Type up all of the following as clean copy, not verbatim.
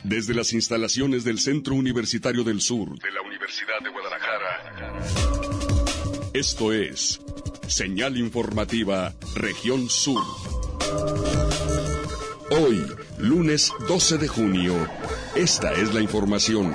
Desde las instalaciones del Centro Universitario del Sur de la Universidad de Guadalajara. Esto es Señal Informativa Región Sur. Hoy, lunes 12 de junio, esta es la información.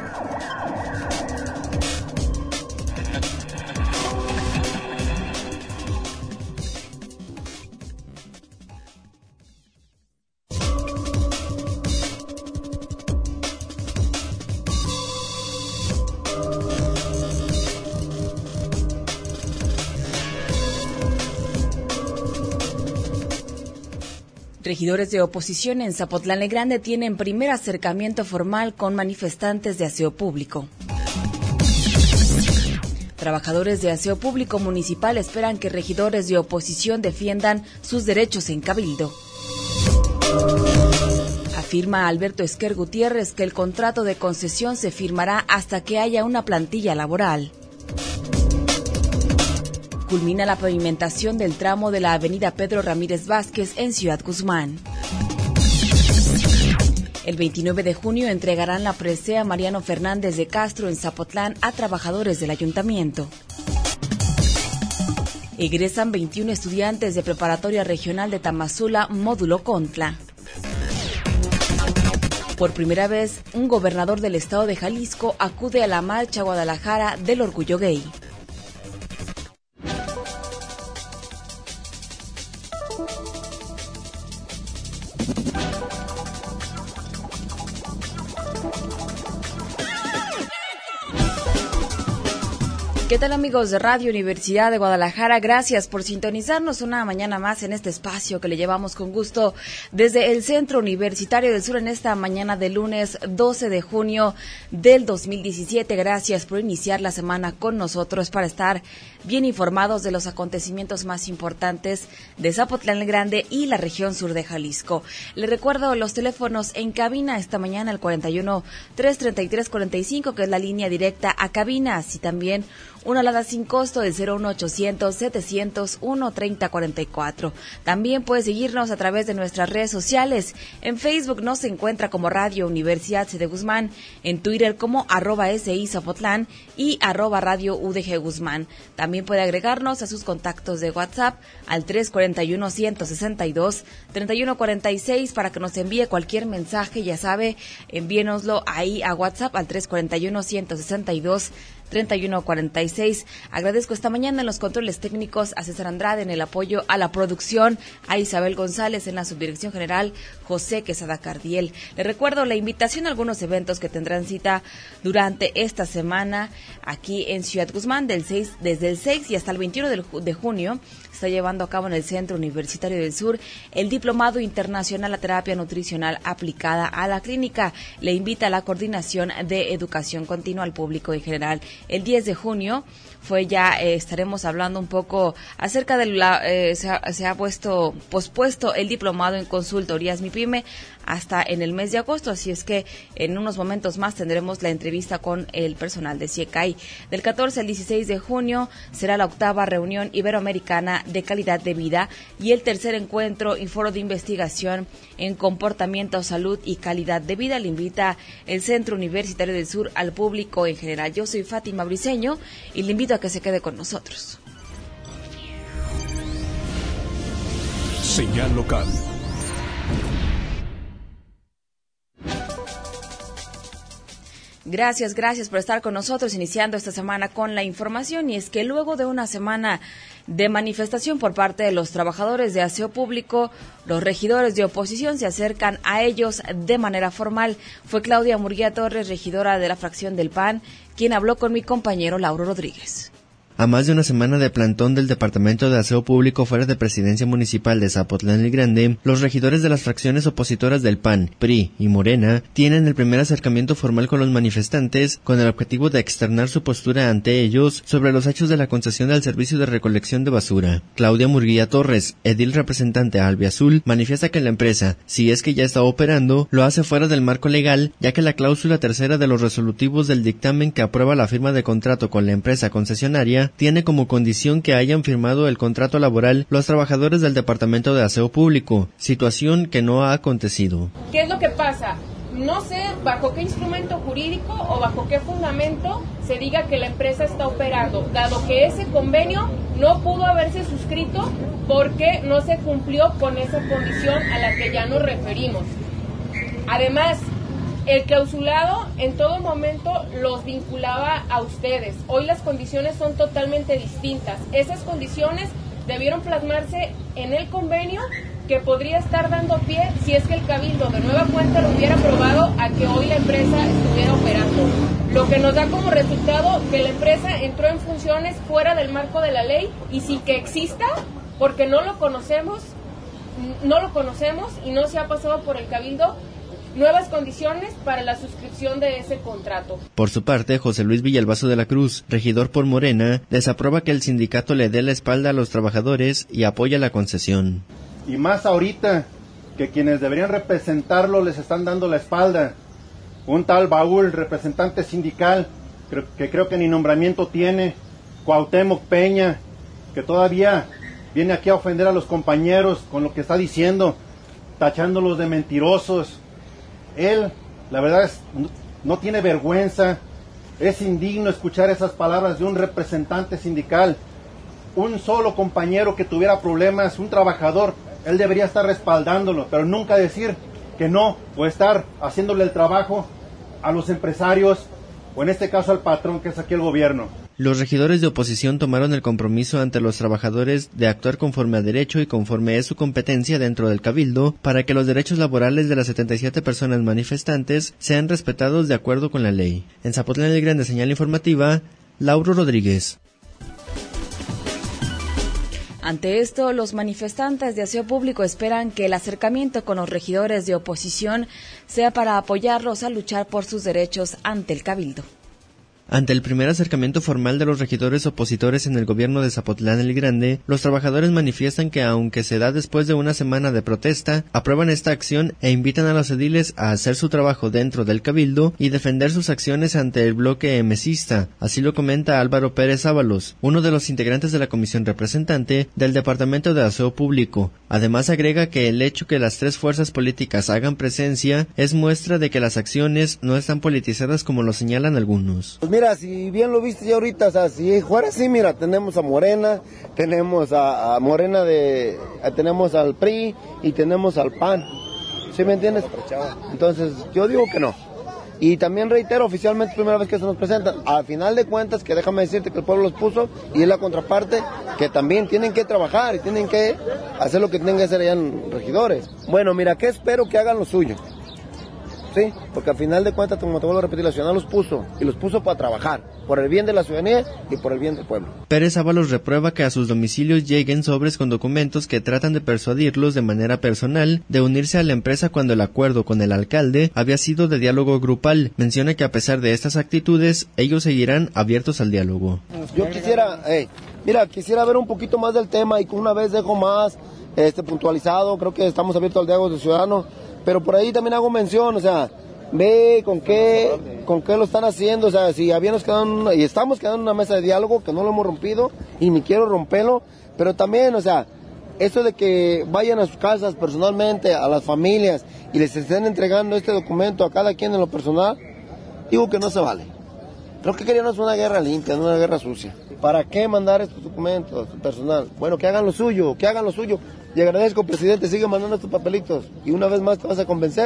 Regidores de oposición en Zapotlán el Grande tienen primer acercamiento formal con manifestantes de aseo público. Trabajadores de aseo público municipal esperan que regidores de oposición defiendan sus derechos en Cabildo. Afirma Alberto Esquer Gutiérrez que el contrato de concesión se firmará hasta que haya una plantilla laboral. Culmina la pavimentación del tramo de la avenida Pedro Ramírez Vázquez en Ciudad Guzmán. El 29 de junio entregarán la presea Mariano Fernández de Castro en Zapotlán a trabajadores del ayuntamiento. Egresan 21 estudiantes de Preparatoria Regional de Tamazula, módulo Contla. Por primera vez, un gobernador del estado de Jalisco acude a la marcha Guadalajara del orgullo gay. ¿Qué tal, amigos de Radio Universidad de Guadalajara? Gracias por sintonizarnos una mañana más en este espacio que le llevamos con gusto desde el Centro Universitario del Sur en esta mañana de lunes 12 de junio del 2017. Gracias por iniciar la semana con nosotros para estar bien informados de los acontecimientos más importantes de Zapotlán el Grande y la región sur de Jalisco. Le recuerdo los teléfonos en cabina esta mañana, el 41-333-45, que es la línea directa a cabina, así también una alada sin costo del 01800-701-3044. También puede seguirnos a través de nuestras redes sociales. En Facebook nos encuentra como Radio Universidad C. de Guzmán, en Twitter como @SI Zapotlán y @Radio UDG Guzmán. También puede agregarnos a sus contactos de WhatsApp al 341-162-3146 para que nos envíe cualquier mensaje. Ya sabe, envíenoslo ahí a WhatsApp al 341-162-3146. Agradezco esta mañana en los controles técnicos a César Andrade, en el apoyo a la producción, a Isabel González, en la subdirección general, José Quesada Cardiel. Le recuerdo la invitación a algunos eventos que tendrán cita durante esta semana aquí en Ciudad Guzmán, desde el 6 y hasta el 21 de junio. Está llevando a cabo en el Centro Universitario del Sur el Diplomado Internacional a Terapia Nutricional Aplicada a la Clínica. Le invita a la Coordinación de Educación Continua al público en general. El 10 de junio estaremos hablando un poco acerca de se ha pospuesto el diplomado en consultorías MIPYME hasta en el mes de agosto, así es que en unos momentos más tendremos la entrevista con el personal de CIECAI. Del 14 al 16 de junio será la 8ª reunión iberoamericana de calidad de vida y el tercer encuentro y foro de investigación en comportamiento, salud y calidad de vida. Le invita el Centro Universitario del Sur al público en general. Yo soy Fátima Briceño y le invito a que se quede con nosotros. Señal local. Gracias por estar con nosotros, iniciando esta semana con la información. Y es que luego de una semana de manifestación por parte de los trabajadores de aseo público, los regidores de oposición se acercan a ellos de manera formal. Fue Claudia Murguía Torres, regidora de la fracción del PAN, quien habló con mi compañero Lauro Rodríguez. A más de una semana de plantón del Departamento de Aseo Público fuera de Presidencia Municipal de Zapotlán el Grande, los regidores de las fracciones opositoras del PAN, PRI y Morena tienen el primer acercamiento formal con los manifestantes con el objetivo de externar su postura ante ellos sobre los hechos de la concesión del servicio de recolección de basura. Claudia Murguía Torres, edil representante a Albiazul, manifiesta que la empresa, si es que ya está operando, lo hace fuera del marco legal, ya que la cláusula tercera de los resolutivos del dictamen que aprueba la firma de contrato con la empresa concesionaria tiene como condición que hayan firmado el contrato laboral los trabajadores del Departamento de Aseo Público, situación que no ha acontecido. ¿Qué es lo que pasa? no sé bajo qué instrumento jurídico o bajo qué fundamento se diga que la empresa está operando, dado que ese convenio no pudo haberse suscrito porque no se cumplió con esa condición a la que ya nos referimos. Además, el clausulado en todo momento los vinculaba a ustedes. Hoy las condiciones son totalmente distintas. Esas condiciones debieron plasmarse en el convenio que podría estar dando pie si es que el Cabildo de nueva cuenta lo hubiera aprobado a que hoy la empresa estuviera operando. Lo que nos da como resultado que la empresa entró en funciones fuera del marco de la ley y sin que exista, porque no lo conocemos y no se ha pasado por el Cabildo nuevas condiciones para la suscripción de ese contrato. Por su parte, José Luis Villalbazo de la Cruz, regidor por Morena, desaprueba que el sindicato le dé la espalda a los trabajadores y apoya la concesión. Y más ahorita, que quienes deberían representarlo les están dando la espalda. Un tal Baúl, representante sindical, que creo que ni nombramiento tiene, Cuauhtémoc Peña, que todavía viene aquí a ofender a los compañeros con lo que está diciendo, tachándolos de mentirosos. Él, la verdad, no tiene vergüenza. Es indigno escuchar esas palabras de un representante sindical. Un solo compañero que tuviera problemas, un trabajador, él debería estar respaldándolo, pero nunca decir que no, o estar haciéndole el trabajo a los empresarios, o en este caso al patrón, que es aquí el gobierno. Los regidores de oposición tomaron el compromiso ante los trabajadores de actuar conforme a derecho y conforme es su competencia dentro del Cabildo para que los derechos laborales de las 77 personas manifestantes sean respetados de acuerdo con la ley. En Zapotlán el Grande, señal informativa, Lauro Rodríguez. Ante esto, los manifestantes de Aseo Público esperan que el acercamiento con los regidores de oposición sea para apoyarlos a luchar por sus derechos ante el Cabildo. Ante el primer acercamiento formal de los regidores opositores en el gobierno de Zapotlán el Grande, los trabajadores manifiestan que, aunque se da después de una semana de protesta, aprueban esta acción e invitan a los ediles a hacer su trabajo dentro del Cabildo y defender sus acciones ante el bloque emesista. Así lo comenta Álvaro Pérez Ábalos, uno de los integrantes de la comisión representante del Departamento de Aseo Público. Además agrega que el hecho que las tres fuerzas políticas hagan presencia es muestra de que las acciones no están politizadas como lo señalan algunos. Mira, si bien lo viste ya ahorita, o sea, si fuera así, mira, tenemos a Morena, tenemos a Morena tenemos al PRI y tenemos al PAN, ¿sí me entiendes? Entonces, yo digo que no. Y también reitero, oficialmente, primera vez que se nos presentan, al final de cuentas, que déjame decirte que el pueblo los puso, y es la contraparte, que también tienen que trabajar y tienen que hacer lo que tienen que hacer allá en regidores. Bueno, mira, ¿qué espero? Que hagan lo suyo. Sí, porque al final de cuentas, como te vuelvo a repetir, la ciudadanía los puso, y los puso para trabajar, por el bien de la ciudadanía y por el bien del pueblo. Pérez Ábalos reprueba que a sus domicilios lleguen sobres con documentos que tratan de persuadirlos de manera personal de unirse a la empresa cuando el acuerdo con el alcalde había sido de diálogo grupal. Menciona que a pesar de estas actitudes, ellos seguirán abiertos al diálogo. Yo quisiera ver un poquito más del tema y una vez dejo más puntualizado, creo que estamos abiertos al diálogo del ciudadano. Pero por ahí también hago mención, o sea, ve con qué lo están haciendo, o sea, si habíamos quedado y estamos quedando en una mesa de diálogo que no lo hemos rompido y ni quiero romperlo, pero también, o sea, eso de que vayan a sus casas personalmente, a las familias y les estén entregando este documento a cada quien en lo personal, digo que no se vale. Creo que queríamos una guerra limpia, no una guerra sucia. ¿Para qué mandar estos documentos personal? Bueno, que hagan lo suyo, Y agradezco, presidente, sigue mandando estos papelitos. Y una vez más te vas a convencer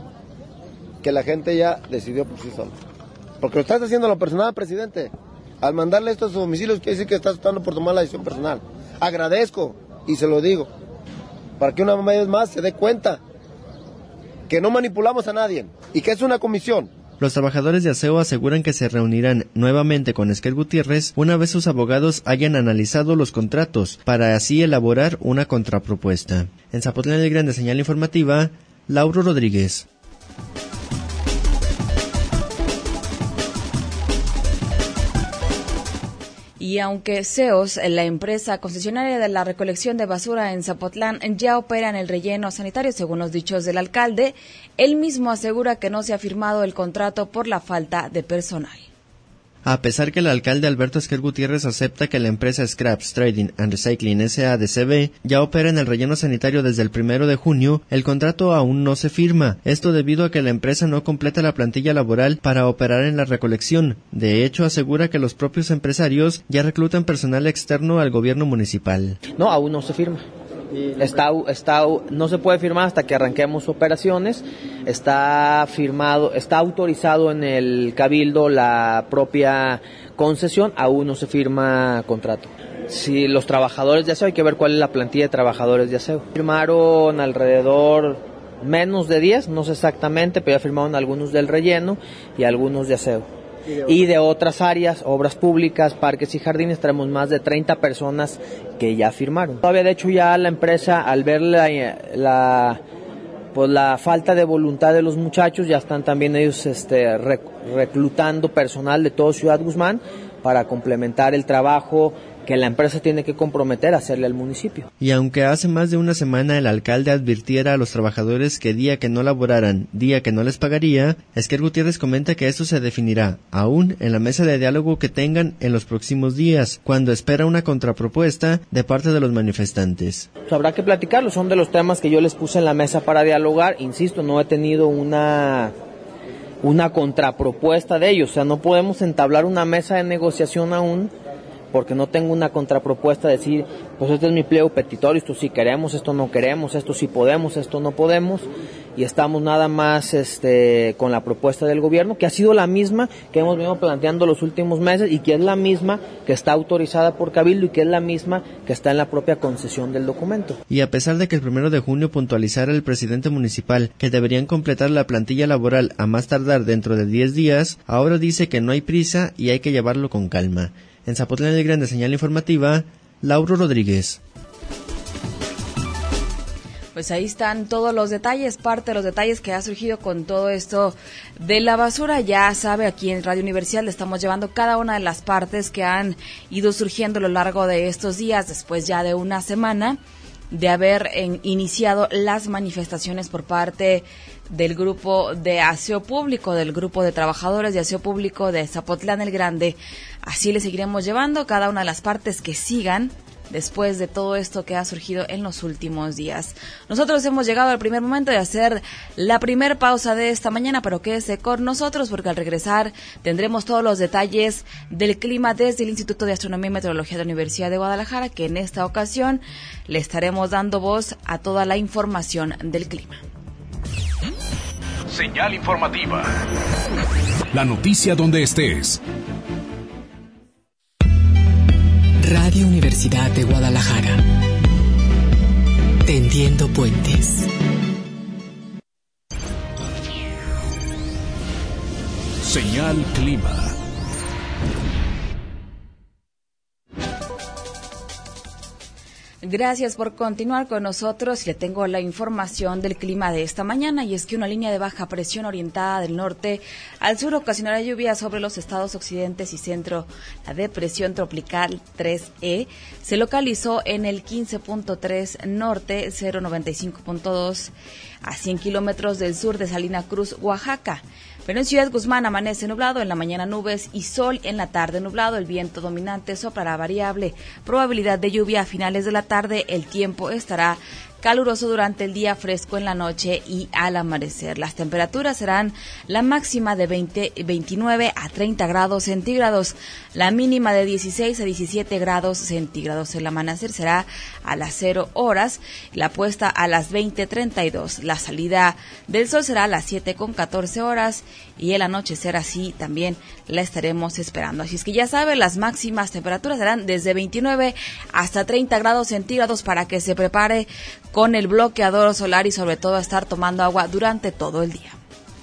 que la gente ya decidió por sí sola. Porque lo estás haciendo a lo personal, presidente. Al mandarle estos domicilios quiere decir que estás optando por tomar la decisión personal. Agradezco, y se lo digo, para que una vez más se dé cuenta que no manipulamos a nadie y que es una comisión. Los trabajadores de aseo aseguran que se reunirán nuevamente con Esquel Gutiérrez una vez sus abogados hayan analizado los contratos, para así elaborar una contrapropuesta. En Zapotlán el Grande, señal informativa, Lauro Rodríguez. Y aunque SEOS, la empresa concesionaria de la recolección de basura en Zapotlán, ya opera en el relleno sanitario, según los dichos del alcalde, él mismo asegura que no se ha firmado el contrato por la falta de personal. A pesar que el alcalde Alberto Esquer Gutiérrez acepta que la empresa Scraps Trading and Recycling S.A.D.C.B. ya opera en el relleno sanitario desde el 1 de junio, el contrato aún no se firma. Esto debido a que la empresa no completa la plantilla laboral para operar en la recolección. De hecho, asegura que los propios empresarios ya reclutan personal externo al gobierno municipal. No, aún no se firma. No se puede firmar hasta que arranquemos operaciones. Está autorizado en el Cabildo la propia concesión, aún no se firma contrato. Si los trabajadores de aseo, hay que ver cuál es la plantilla de trabajadores de aseo. Firmaron alrededor menos de 10, no sé exactamente, pero ya firmaron algunos del relleno y algunos de aseo. Y de otras áreas, obras públicas, parques y jardines, tenemos más de 30 personas que ya firmaron. Todavía, de hecho, ya la empresa, al ver la falta de voluntad de los muchachos, ya están también ellos reclutando personal de todo Ciudad Guzmán para complementar el trabajo que la empresa tiene que comprometer a hacerle al municipio. Y aunque hace más de una semana el alcalde advirtiera a los trabajadores que día que no laboraran, día que no les pagaría, Esquer Gutiérrez comenta que esto se definirá aún en la mesa de diálogo que tengan en los próximos días, cuando espera una contrapropuesta de parte de los manifestantes. Pues habrá que platicarlo, son de los temas que yo les puse en la mesa para dialogar. Insisto, no he tenido una contrapropuesta de ellos, o sea, no podemos entablar una mesa de negociación aún, porque no tengo una contrapropuesta de decir, pues este es mi pliego petitorio, esto sí queremos, esto no queremos, esto sí podemos, esto no podemos, y estamos nada más con la propuesta del gobierno, que ha sido la misma que hemos venido planteando los últimos meses, y que es la misma que está autorizada por Cabildo, y que es la misma que está en la propia concesión del documento. Y a pesar de que el 1 de junio puntualizara el presidente municipal que deberían completar la plantilla laboral a más tardar dentro de 10 días, ahora dice que no hay prisa y hay que llevarlo con calma. En Zapotlán el Grande, señal informativa, Lauro Rodríguez. Pues ahí están todos los detalles, parte de los detalles que ha surgido con todo esto de la basura. Ya sabe, aquí en Radio Universidad le estamos llevando cada una de las partes que han ido surgiendo a lo largo de estos días, después ya de una semana de haber iniciado las manifestaciones por parte del grupo de aseo público, del grupo de trabajadores de aseo público de Zapotlán el Grande. Así le seguiremos llevando cada una de las partes que sigan después de todo esto que ha surgido en los últimos días. Nosotros hemos llegado al primer momento de hacer la primer pausa de esta mañana, pero quédese con nosotros porque al regresar tendremos todos los detalles del clima desde el Instituto de Astronomía y Meteorología de la Universidad de Guadalajara, que en esta ocasión le estaremos dando voz a toda la información del clima. Señal informativa. La noticia donde estés. Radio Universidad de Guadalajara. Tendiendo puentes. Señal clima. Gracias por continuar con nosotros. Le tengo la información del clima de esta mañana, y es que una línea de baja presión orientada del norte al sur ocasionará lluvia sobre los estados occidentes y centro. La depresión tropical 3E se localizó en el 15.3 norte, 095.2 a 100 kilómetros del sur de Salina Cruz, Oaxaca. Pero en Ciudad Guzmán amanece nublado, en la mañana nubes y sol, en la tarde nublado, el viento dominante soplará variable, probabilidad de lluvia a finales de la tarde, el tiempo estará caluroso durante el día, fresco en la noche y al amanecer. Las temperaturas serán la máxima de 29 a 30 grados centígrados, la mínima de 16 a 17 grados centígrados. El amanecer será a las 0 horas, la puesta a las 20:32. La salida del sol será a las 7:14 horas y el anochecer así también la estaremos esperando. Así es que ya sabe, las máximas temperaturas serán desde 29 hasta 30 grados centígrados para que se prepare con el bloqueador solar y sobre todo estar tomando agua durante todo el día.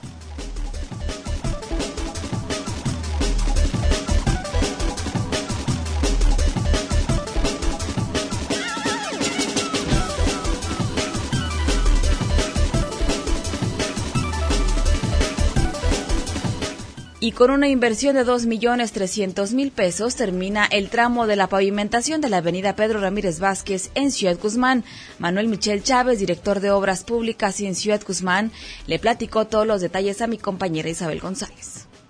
Y con una inversión de 2.300.000 pesos termina el tramo de la pavimentación de la avenida Pedro Ramírez Vázquez en Ciudad Guzmán. Manuel Michel Chávez, director de Obras Públicas en Ciudad Guzmán, le platicó todos los detalles a mi compañera Isabel González.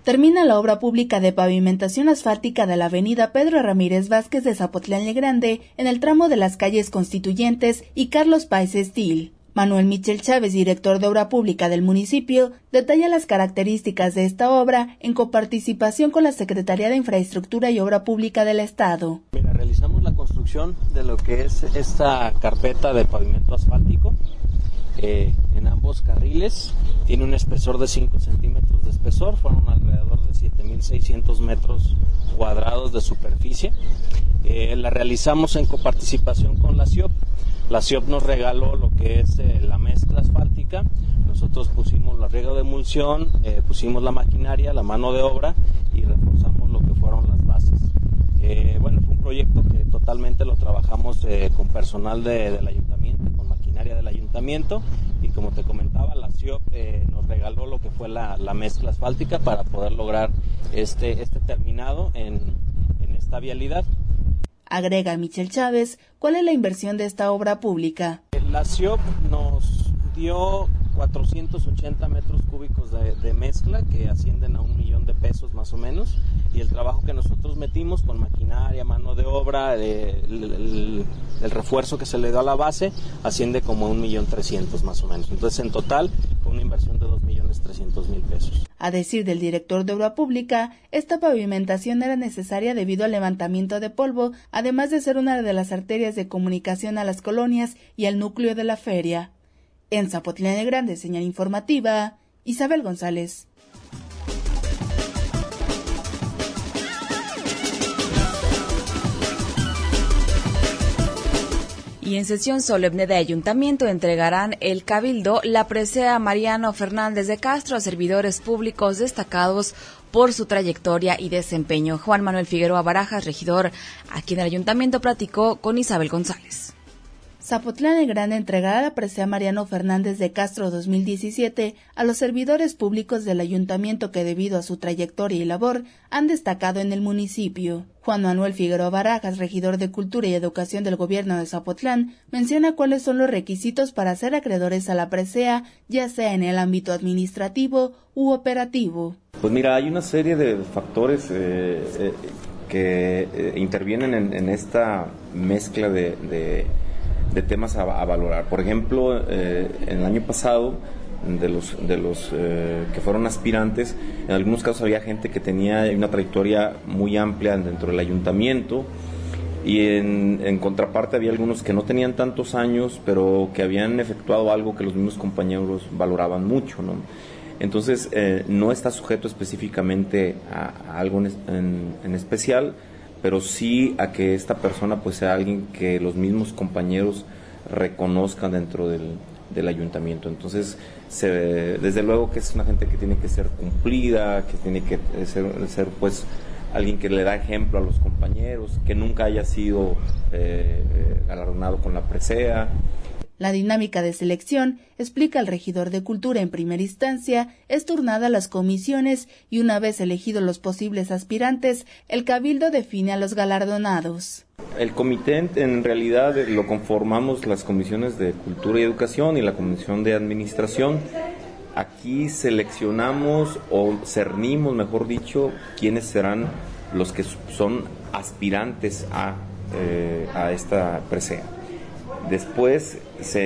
termina la obra pública de pavimentación asfáltica de la avenida Pedro Ramírez Vázquez de Zapotlán el Grande en el tramo de las calles Constituyentes y Carlos Páez Estil. Manuel Michel Chávez, director de Obra Pública del municipio, detalla las características de esta obra en coparticipación con la Secretaría de Infraestructura y Obra Pública del Estado. Mira, realizamos la construcción de lo que es esta carpeta de pavimento asfáltico en ambos carriles. Tiene un espesor de 5 centímetros de espesor, fueron alrededor de 7.600 metros cuadrados de superficie. La realizamos en coparticipación con la CIOP. La CIOP nos regaló lo que es la mezcla asfáltica, nosotros pusimos la riego de emulsión, pusimos la maquinaria, la mano de obra y reforzamos lo que fueron las bases. Bueno, fue un proyecto que totalmente lo trabajamos con personal del ayuntamiento, con maquinaria del ayuntamiento, y como te comentaba, la CIOP nos regaló lo que fue la mezcla asfáltica para poder lograr este terminado en esta vialidad. Agrega Michel Chávez, ¿cuál es la inversión de esta obra pública? La CIOP nos dio 480 metros cúbicos de mezcla que ascienden a $1,000,000 de pesos más o menos, y el trabajo que nosotros metimos con maquinaria, mano de obra, el refuerzo que se le dio a la base asciende como a $1,300,000 más o menos. Entonces en total fue una inversión de $2,300,000 pesos. A decir del director de Obra Pública, esta pavimentación era necesaria debido al levantamiento de polvo, además de ser una de las arterias de comunicación a las colonias y al núcleo de la feria. En Zapotlán el Grande, señal informativa, Isabel González. Y en sesión solemne de ayuntamiento entregarán el cabildo la presea Mariano Fernández de Castro a servidores públicos destacados por su trayectoria y desempeño. Juan Manuel Figueroa Barajas, regidor aquí en el ayuntamiento, platicó con Isabel González. Zapotlán el Grande entregará la presea Mariano Fernández de Castro 2017 a los servidores públicos del ayuntamiento que debido a su trayectoria y labor han destacado en el municipio. Juan Manuel Figueroa Barajas, regidor de Cultura y Educación del gobierno de Zapotlán, menciona cuáles son los requisitos para ser acreedores a la presea, ya sea en el ámbito administrativo u operativo. Pues mira, hay una serie de factores que intervienen en esta mezcla de temas a valorar. Por ejemplo, en el año pasado, de los que fueron aspirantes, en algunos casos había gente que tenía una trayectoria muy amplia dentro del ayuntamiento, y en contraparte había algunos que no tenían tantos años, pero que habían efectuado algo que los mismos compañeros valoraban mucho, ¿no? Entonces, no está sujeto específicamente a algo en especial, pero sí a que esta persona pues sea alguien que los mismos compañeros reconozcan dentro del ayuntamiento. Entonces, desde luego que es una gente que tiene que ser cumplida, que tiene que ser pues alguien que le da ejemplo a los compañeros, que nunca haya sido galardonado con la presea. La dinámica de selección, explica el regidor de Cultura en primera instancia, es turnada a las comisiones y una vez elegidos los posibles aspirantes, el cabildo define a los galardonados. El comité en realidad lo conformamos las comisiones de Cultura y Educación y la comisión de Administración. Aquí seleccionamos o cernimos, mejor dicho, quiénes serán los que son aspirantes a esta presea. Después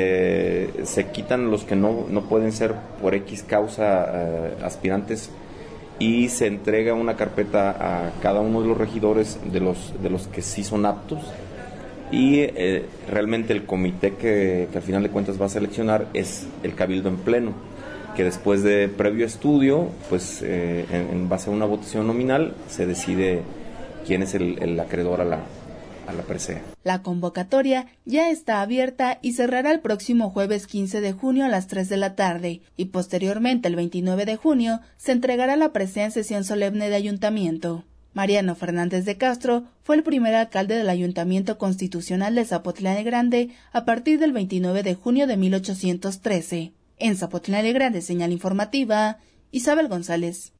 se quitan los que no pueden ser por X causa aspirantes, y se entrega una carpeta a cada uno de los regidores de los que sí son aptos, y realmente el comité que al final de cuentas va a seleccionar es el cabildo en pleno, que después de previo estudio, pues en base a una votación nominal se decide quién es el acreedor a la presea. La convocatoria ya está abierta y cerrará el próximo jueves 15 de junio a las 3 de la tarde, y posteriormente el 29 de junio se entregará la presea en sesión solemne de ayuntamiento. Mariano Fernández de Castro fue el primer alcalde del Ayuntamiento Constitucional de Zapotlán el Grande a partir del 29 de junio de 1813. En Zapotlán el Grande, señal informativa, Isabel González.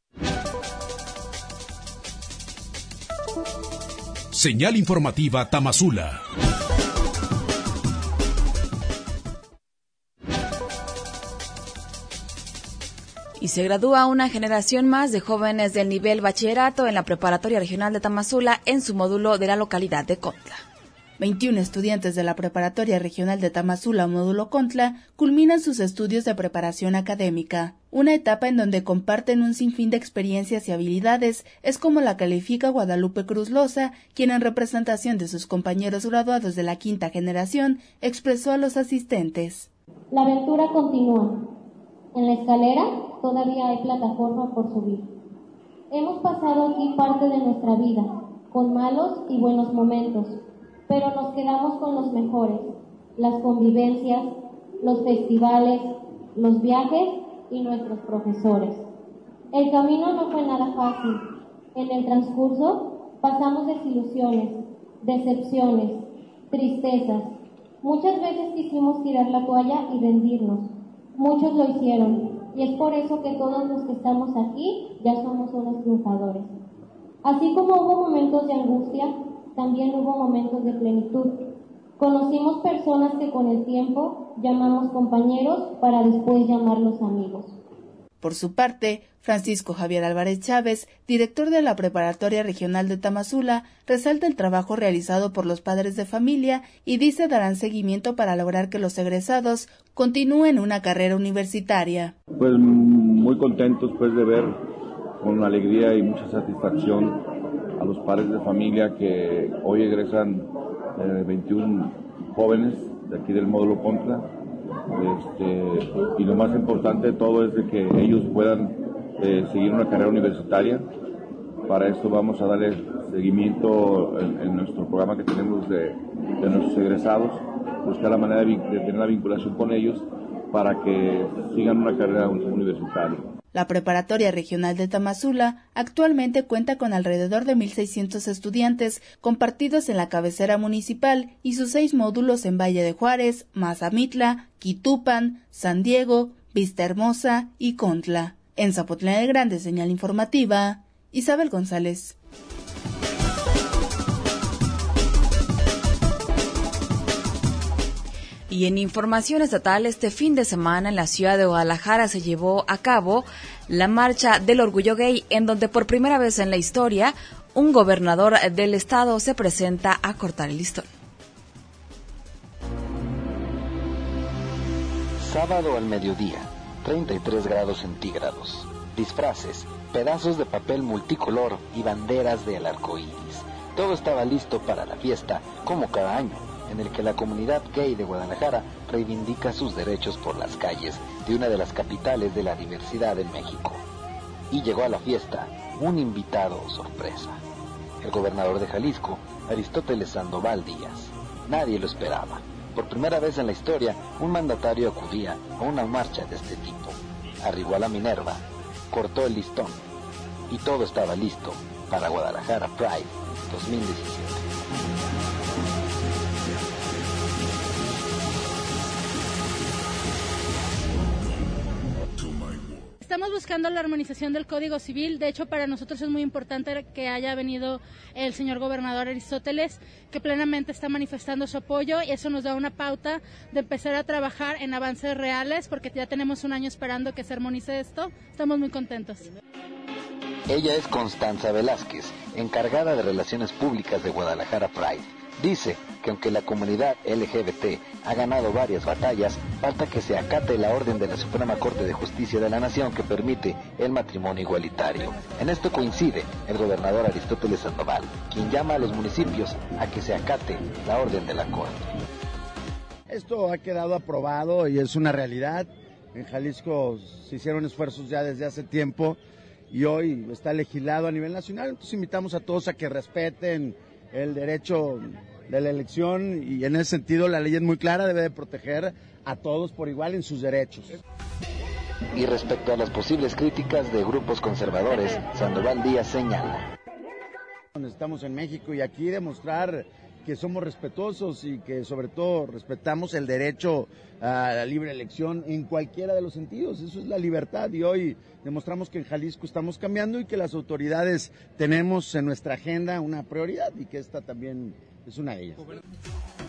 Señal informativa Tamazula. Y se gradúa una generación más de jóvenes del nivel bachillerato en la Preparatoria Regional de Tamazula en su módulo de la localidad de Contla. 21 estudiantes de la Preparatoria Regional de Tamazula, módulo Contla, culminan sus estudios de preparación académica. Una etapa en donde comparten un sinfín de experiencias y habilidades, es como la califica Guadalupe Cruz Loza, quien en representación de sus compañeros graduados de la quinta generación, expresó a los asistentes. La aventura continúa. En la escalera todavía hay plataforma por subir. Hemos pasado aquí parte de nuestra vida, con malos y buenos momentos, pero nos quedamos con los mejores, las convivencias, los festivales, los viajes y nuestros profesores. El camino no fue nada fácil. En el transcurso pasamos desilusiones, decepciones, tristezas. Muchas veces quisimos tirar la toalla y rendirnos. Muchos lo hicieron, y es por eso que todos los que estamos aquí ya somos unos triunfadores. Así como hubo momentos de angustia, también hubo momentos de plenitud. Conocimos personas que con el tiempo llamamos compañeros para después llamarlos amigos. Por su parte, Francisco Javier Álvarez Chávez, director de la Preparatoria Regional de Tamazula, resalta el trabajo realizado por los padres de familia y dice darán seguimiento para lograr que los egresados continúen una carrera universitaria. Pues muy contentos de ver con alegría y mucha satisfacción a los padres de familia que hoy egresan 21 jóvenes de aquí del módulo Contla. Y lo más importante de todo es de que ellos puedan seguir una carrera universitaria. Para esto vamos a darle seguimiento en nuestro programa que tenemos de nuestros egresados, buscar la manera de tener la vinculación con ellos para que sigan una carrera universitaria. La Preparatoria Regional de Tamazula actualmente cuenta con alrededor de 1,600 estudiantes compartidos en la cabecera municipal y sus 6 módulos en Valle de Juárez, Mazamitla, Quitupan, San Diego, Vista Hermosa y Contla. En Zapotlán el Grande, señal informativa, Isabel González. Y en información estatal, este fin de semana en la ciudad de Guadalajara se llevó a cabo la Marcha del Orgullo Gay, en donde por primera vez en la historia un gobernador del estado se presenta a cortar el listón. Sábado al mediodía, 33 grados centígrados, disfraces, pedazos de papel multicolor y banderas del arco iris. Todo estaba listo para la fiesta, como cada año, en el que la comunidad gay de Guadalajara reivindica sus derechos por las calles de una de las capitales de la diversidad en México. Y llegó a la fiesta un invitado sorpresa, el gobernador de Jalisco, Aristóteles Sandoval Díaz. Nadie lo esperaba. Por primera vez en la historia, un mandatario acudía a una marcha de este tipo. Arribó a la Minerva, cortó el listón, y todo estaba listo para Guadalajara Pride 2017. Estamos buscando la armonización del Código Civil. De hecho, para nosotros es muy importante que haya venido el señor gobernador Aristóteles, que plenamente está manifestando su apoyo, y eso nos da una pauta de empezar a trabajar en avances reales, porque ya tenemos un año esperando que se armonice esto. Estamos muy contentos. Ella es Constanza Velázquez, encargada de Relaciones Públicas de Guadalajara Pride. Dice que aunque la comunidad LGBT ha ganado varias batallas, falta que se acate la orden de la Suprema Corte de Justicia de la Nación que permite el matrimonio igualitario. En esto coincide el gobernador Aristóteles Sandoval, quien llama a los municipios a que se acate la orden de la Corte. Esto ha quedado aprobado y es una realidad. En Jalisco se hicieron esfuerzos ya desde hace tiempo y hoy está legislado a nivel nacional. Entonces invitamos a todos a que respeten el derecho de la elección y en ese sentido la ley es muy clara, debe de proteger a todos por igual en sus derechos. Y respecto a las posibles críticas de grupos conservadores, Sandoval Díaz señala: estamos en México y aquí demostrar que somos respetuosos y que sobre todo respetamos el derecho a la libre elección en cualquiera de los sentidos. Eso es la libertad y hoy demostramos que en Jalisco estamos cambiando y que las autoridades tenemos en nuestra agenda una prioridad y que esta también es una de ellas.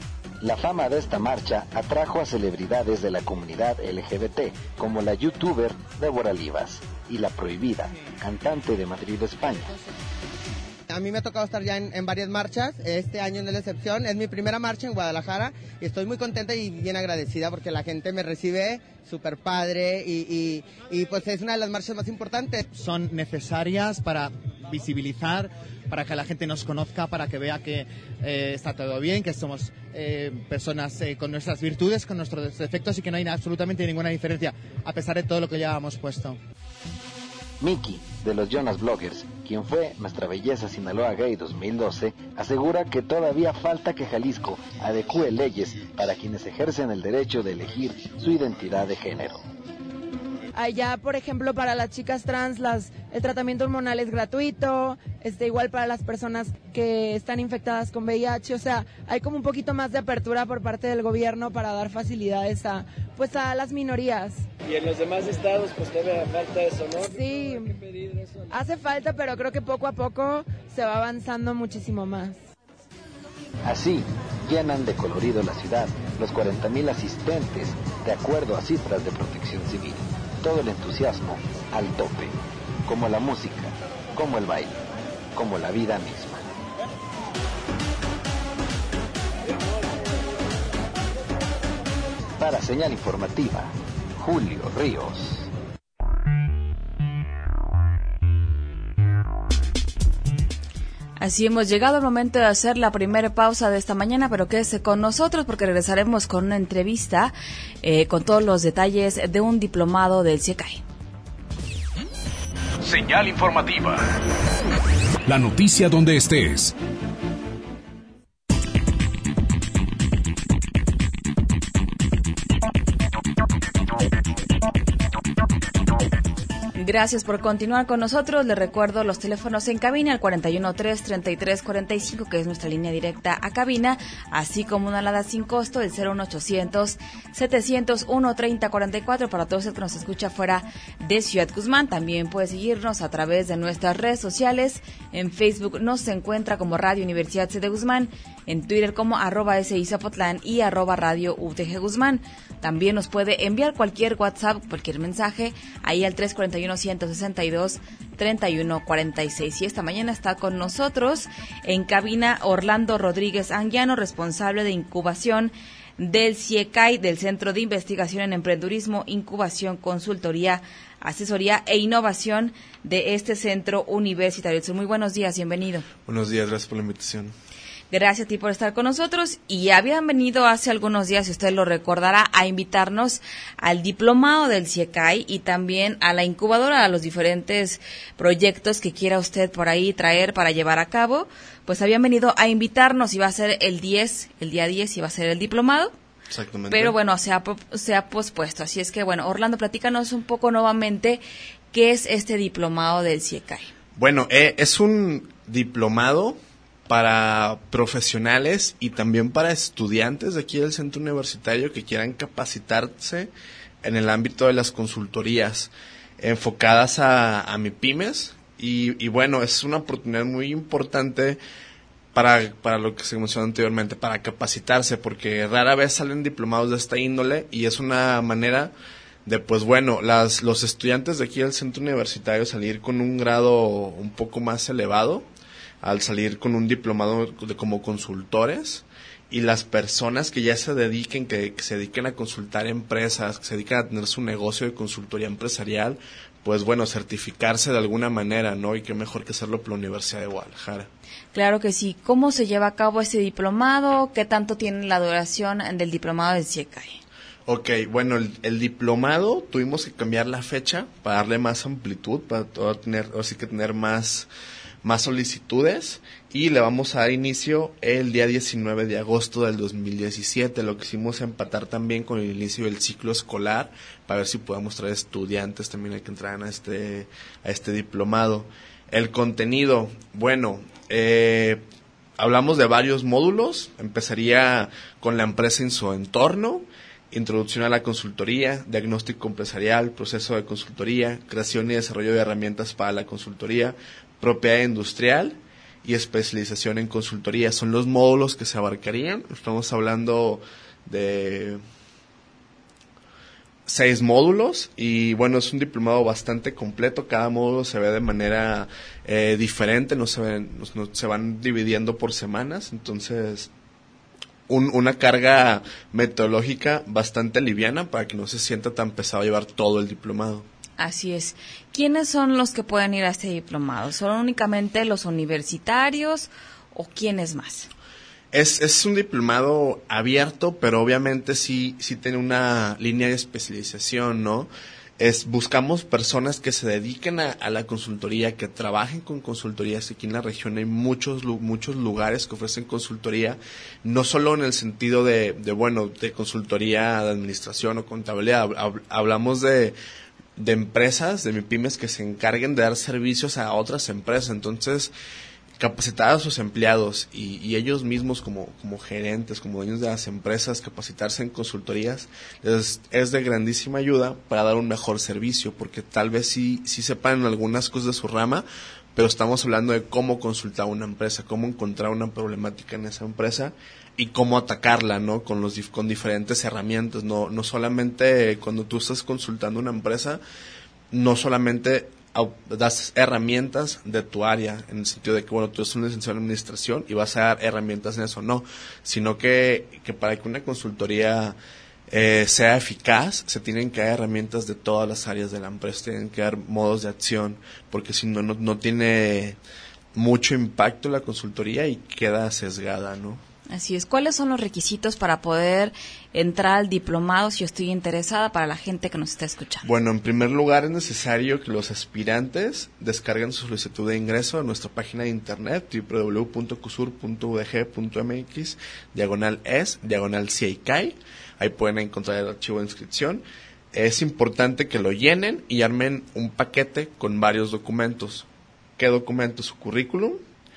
La fama de esta marcha atrajo a celebridades de la comunidad LGBT, como la youtuber Débora Livas y La Prohibida, cantante de Madrid, España. A mí me ha tocado estar ya en varias marchas, este año no es la excepción, es mi primera marcha en Guadalajara y estoy muy contenta y bien agradecida porque la gente me recibe súper padre y pues es una de las marchas más importantes. Son necesarias para visibilizar, para que la gente nos conozca, para que vea que está todo bien, que somos personas con nuestras virtudes, con nuestros defectos y que no hay absolutamente ninguna diferencia, a pesar de todo lo que llevamos puesto. Miki, de los Jonas Bloggers, quien fue Nuestra Belleza Sinaloa Gay 2012, asegura que todavía falta que Jalisco adecúe leyes para quienes ejercen el derecho de elegir su identidad de género. Allá, por ejemplo, para las chicas trans, el tratamiento hormonal es gratuito, igual para las personas que están infectadas con VIH, o sea, hay como un poquito más de apertura por parte del gobierno para dar facilidades a las minorías. Y en los demás estados, pues todavía falta eso, ¿no? Sí, hace falta, pero creo que poco a poco se va avanzando muchísimo más. Así, llenan de colorido la ciudad los 40,000 asistentes, de acuerdo a cifras de Protección Civil. Todo el entusiasmo al tope, como la música, como el baile, como la vida misma. Para Señal Informativa, Julio Ríos. Así hemos llegado al momento de hacer la primera pausa de esta mañana, pero quédese con nosotros porque regresaremos con una entrevista con todos los detalles de un diplomado del CIECAI. Señal informativa. La noticia donde estés. Gracias por continuar con nosotros. Les recuerdo los teléfonos en cabina, al 413-3345, que es nuestra línea directa a cabina, así como una alada sin costo, el 01800-701-3044, para todos los que nos escucha fuera de Ciudad Guzmán. También puede seguirnos a través de nuestras redes sociales. En Facebook nos encuentra como Radio Universidad C de Guzmán, en Twitter como @SI Zapotlán y @Radio UTG Guzmán. También nos puede enviar cualquier WhatsApp, cualquier mensaje, ahí al 341-162-3146. Y esta mañana está con nosotros en cabina Orlando Rodríguez Anguiano, responsable de incubación del CIECAI, del Centro de Investigación en Emprendedurismo, Incubación, Consultoría, Asesoría e Innovación de este centro universitario. Muy buenos días, bienvenido. Buenos días, gracias por la invitación. Gracias a ti por estar con nosotros, y habían venido hace algunos días, si usted lo recordará, a invitarnos al diplomado del CIECAI y también a la incubadora, a los diferentes proyectos que quiera usted por ahí traer para llevar a cabo. Pues habían venido a invitarnos, iba a ser el día 10 iba a ser el diplomado. Exactamente. Pero bueno, se ha pospuesto, así es que bueno, Orlando, platícanos un poco nuevamente qué es este diplomado del CIECAI. Bueno, es un diplomado para profesionales y también para estudiantes de aquí del centro universitario que quieran capacitarse en el ámbito de las consultorías enfocadas a MIPYMES y bueno, es una oportunidad muy importante para lo que se mencionó anteriormente, para capacitarse, porque rara vez salen diplomados de esta índole y es una manera de, pues bueno, los estudiantes de aquí del centro universitario salir con un grado un poco más elevado al salir con un diplomado como consultores, y las personas que ya se dediquen, que se dediquen a consultar empresas, que se dediquen a tener su negocio de consultoría empresarial, pues bueno, certificarse de alguna manera, ¿no? Y qué mejor que hacerlo por la Universidad de Guadalajara. Claro que sí. ¿Cómo se lleva a cabo este diplomado? ¿Qué tanto tiene la duración del diplomado del CIECAI? Ok, bueno, el diplomado tuvimos que cambiar la fecha para darle más amplitud, para tener más solicitudes, y le vamos a dar inicio el día 19 de agosto del 2017. Lo que hicimos es empatar también con el inicio del ciclo escolar para ver si podemos traer estudiantes también que entraran a este diplomado. El contenido, bueno, hablamos de varios módulos. Empezaría con la empresa en su entorno, introducción a la consultoría, diagnóstico empresarial, proceso de consultoría, creación y desarrollo de herramientas para la consultoría, propiedad industrial y especialización en consultoría. Son los módulos que se abarcarían. Estamos hablando de 6 módulos y bueno, es un diplomado bastante completo. Cada módulo se ve de manera diferente, no se van dividiendo por semanas, entonces una carga metodológica bastante liviana para que no se sienta tan pesado llevar todo el diplomado. Así es. ¿Quiénes son los que pueden ir a este diplomado? ¿Son únicamente los universitarios o quiénes más? Es un diplomado abierto, pero obviamente sí tiene una línea de especialización, ¿no? Buscamos personas que se dediquen a la consultoría, que trabajen con consultorías. Aquí en la región hay muchos lugares que ofrecen consultoría, no solo en el sentido de consultoría de administración o contabilidad. Hablamos de empresas, de MIPYMES que se encarguen de dar servicios a otras empresas. Entonces, capacitar a sus empleados y ellos mismos como gerentes, como dueños de las empresas, capacitarse en consultorías es de grandísima ayuda para dar un mejor servicio, porque tal vez sí sepan algunas cosas de su rama, pero estamos hablando de cómo consultar una empresa, cómo encontrar una problemática en esa empresa y cómo atacarla, ¿no? Con diferentes herramientas. No solamente cuando tú estás consultando una empresa, no solamente das herramientas de tu área, en el sentido de que, bueno, tú eres un licenciado en administración y vas a dar herramientas en eso, no, sino que para que una consultoría sea eficaz, se tienen que dar herramientas de todas las áreas de la empresa, tienen que dar modos de acción, porque si no tiene mucho impacto la consultoría y queda sesgada, ¿no? Así es. ¿Cuáles son los requisitos para poder entrar al diplomado si estoy interesada para la gente que nos está escuchando? Bueno, en primer lugar es necesario que los aspirantes descarguen su solicitud de ingreso a nuestra página de internet www.cusur.udg.mx/es/CICAI. Ahí pueden encontrar el archivo de inscripción. Es importante que lo llenen y armen un paquete con varios documentos. ¿Qué documentos? Su currículum,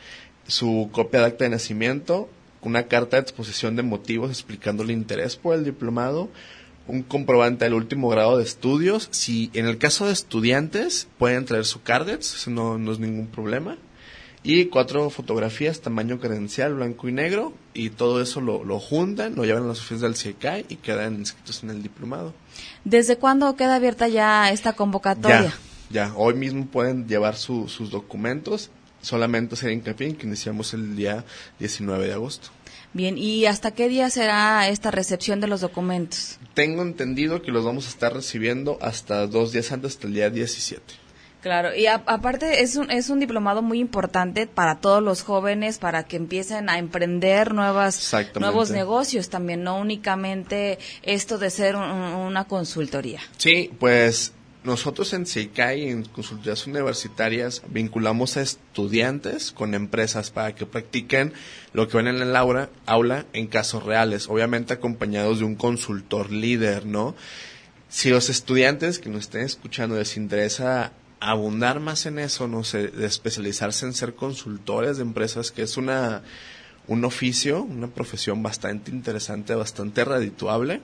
su copia de acta de nacimiento, una carta de exposición de motivos explicando el interés por el diplomado, un comprobante del último grado de estudios. Si en el caso de estudiantes pueden traer su Cardex, eso no es ningún problema, y 4 fotografías tamaño credencial blanco y negro, y todo eso lo juntan, lo llevan a las oficinas del CICAI y quedan inscritos en el diplomado. ¿Desde cuándo queda abierta ya esta convocatoria? Ya, hoy mismo pueden llevar sus documentos. Solamente sería hincapié en que iniciamos el día 19 de agosto. Bien, ¿y hasta qué día será esta recepción de los documentos? Tengo entendido que los vamos a estar recibiendo hasta 2 días antes, hasta el día 17. Claro, y aparte es un diplomado muy importante para todos los jóvenes, para que empiecen a emprender nuevos negocios también, no únicamente esto de ser una consultoría. Sí, pues nosotros en CICAI, en consultorías universitarias, vinculamos a estudiantes con empresas para que practiquen lo que ven en el aula en casos reales, obviamente acompañados de un consultor líder, ¿no? Si los estudiantes que nos estén escuchando les interesa abundar más en eso, no sé, de especializarse en ser consultores de empresas, que es un oficio, una profesión bastante interesante, bastante redituable,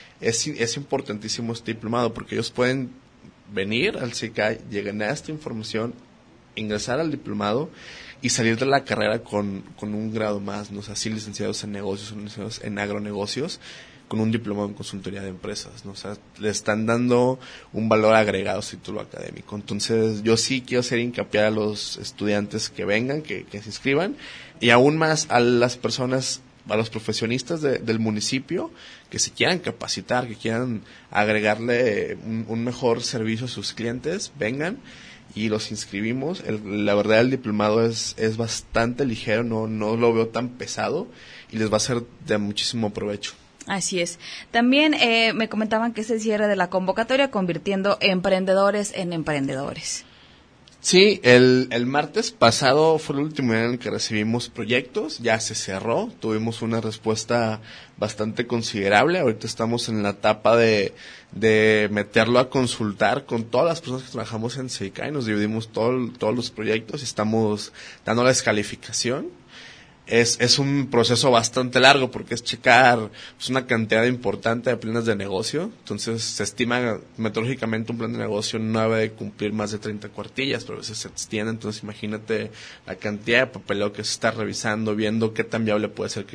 es importantísimo este diplomado, porque ellos pueden venir al CICAI, llegar a esta información, ingresar al diplomado y salir de la carrera con un grado más, ¿no? O sea, sí, licenciados en negocios, licenciados en agronegocios, con un diplomado en consultoría de empresas, ¿no? O sea, le están dando un valor agregado a su título académico. Entonces, yo sí quiero hacer hincapié a los estudiantes que vengan, que se inscriban, y aún más a las personas, a los profesionistas del municipio que se quieran capacitar, que quieran agregarle un mejor servicio a sus clientes, vengan y los inscribimos. La verdad, el diplomado es bastante ligero, no lo veo tan pesado y les va a ser de muchísimo provecho. Así es. También me comentaban que es el cierre de la convocatoria, convirtiendo emprendedores en emprendedores. Sí, el martes pasado fue el último día en el que recibimos proyectos, ya se cerró, tuvimos una respuesta bastante considerable. Ahorita estamos en la etapa de meterlo a consultar con todas las personas que trabajamos en CICAI, nos dividimos todos los proyectos y estamos dándoles calificación. es un proceso bastante largo porque es checar pues, una cantidad importante de planes de negocio. Entonces se estima metodológicamente un plan de negocio no debe cumplir más de 30 cuartillas, pero a veces se extiende. Entonces imagínate la cantidad de papeleo que se está revisando, viendo qué tan viable puede ser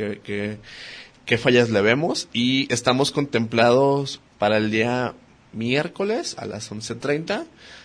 qué fallas le vemos. Y estamos contemplados para el día miércoles a las 11:30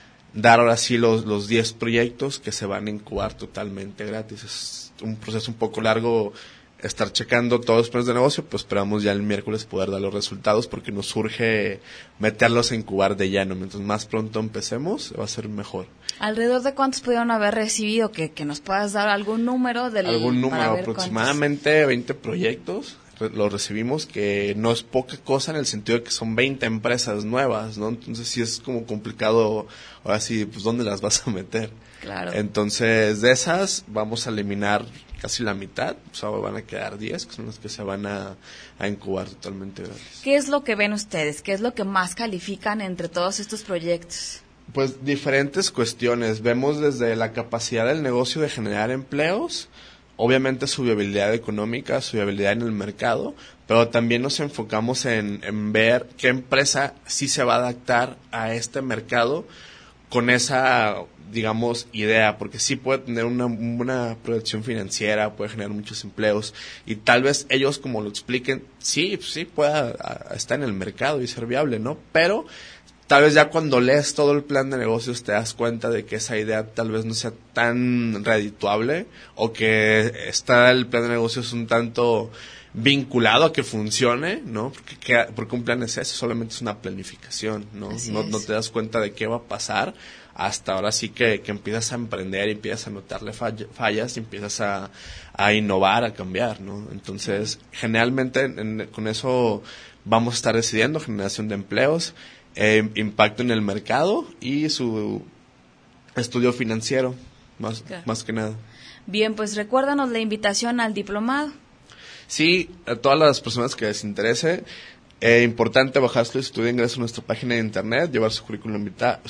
dar ahora sí los 10 proyectos que se van a incubar totalmente gratis. Es un proceso un poco largo estar checando todos los planes de negocio, pues esperamos ya el miércoles poder dar los resultados porque nos surge meterlos a incubar de lleno. Mientras más pronto empecemos, va a ser mejor. ¿Alrededor de cuántos pudieron haber recibido? Que nos puedas dar algún número. Algún número, aproximadamente 20 proyectos. Lo recibimos, que no es poca cosa en el sentido de que son 20 empresas nuevas, ¿no? Entonces sí es como complicado, ahora sí, pues ¿dónde las vas a meter? Claro. Entonces de esas vamos a eliminar casi la mitad, o sea, van a quedar 10, que son las que se van a incubar totalmente gratis. ¿Qué es lo que ven ustedes? ¿Qué es lo que más califican entre todos estos proyectos? Pues diferentes cuestiones. Vemos desde la capacidad del negocio de generar empleos, obviamente su viabilidad económica, su viabilidad en el mercado, pero también nos enfocamos en ver qué empresa sí se va a adaptar a este mercado con esa, digamos, idea, porque sí puede tener una buena proyección financiera, puede generar muchos empleos, y tal vez ellos, como lo expliquen, sí pueda estar en el mercado y ser viable, ¿no? Pero tal vez ya cuando lees todo el plan de negocios te das cuenta de que esa idea tal vez no sea tan redituable o que el plan de negocios un tanto vinculado a que funcione, ¿no? Porque un plan es eso, solamente es una planificación, ¿no? No te das cuenta de qué va a pasar hasta ahora sí que empiezas a emprender y empiezas a notarle fallas y empiezas a innovar, a cambiar, ¿no? Entonces, generalmente con eso vamos a estar decidiendo generación de empleos, impacto en el mercado y su estudio financiero, más que nada. Bien, pues recuérdanos la invitación al diplomado. Sí, a todas las personas que les interese, importante bajar su estudio de ingreso a nuestra página de internet, llevar su currículum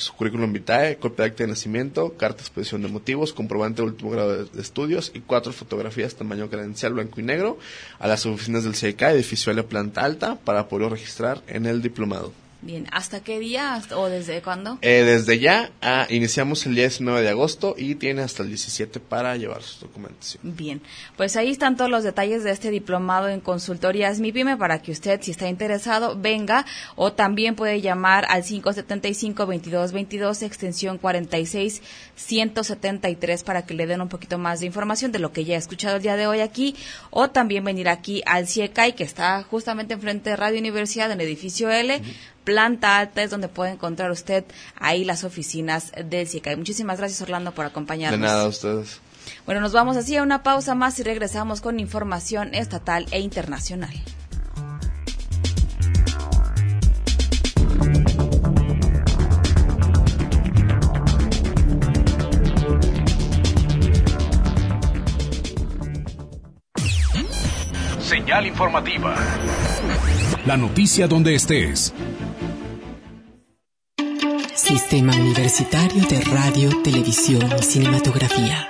vitae, copia de acta de nacimiento, carta de exposición de motivos, comprobante de último grado de estudios y 4 fotografías tamaño credencial blanco y negro a las oficinas del CIK, edificio L, planta alta, para poderlo registrar en el diplomado. Bien, ¿hasta qué día o desde cuándo? Desde ya, iniciamos el día 19 de agosto y tiene hasta el 17 para llevar su documentación. Bien, pues ahí están todos los detalles de este diplomado en consultorías MIPYME para que usted, si está interesado, venga, o también puede llamar al 575-2222, extensión 46-173 para que le den un poquito más de información de lo que ya he escuchado el día de hoy aquí, o también venir aquí al CIECAI, que está justamente enfrente de Radio Universidad en el edificio L, planta alta, es donde puede encontrar usted ahí las oficinas del CIECAI. Muchísimas gracias, Orlando, por acompañarnos. De nada, a ustedes. Bueno, nos vamos así a una pausa más y regresamos con información estatal e internacional. Señal informativa. La noticia donde estés. Sistema Universitario de Radio, Televisión y Cinematografía.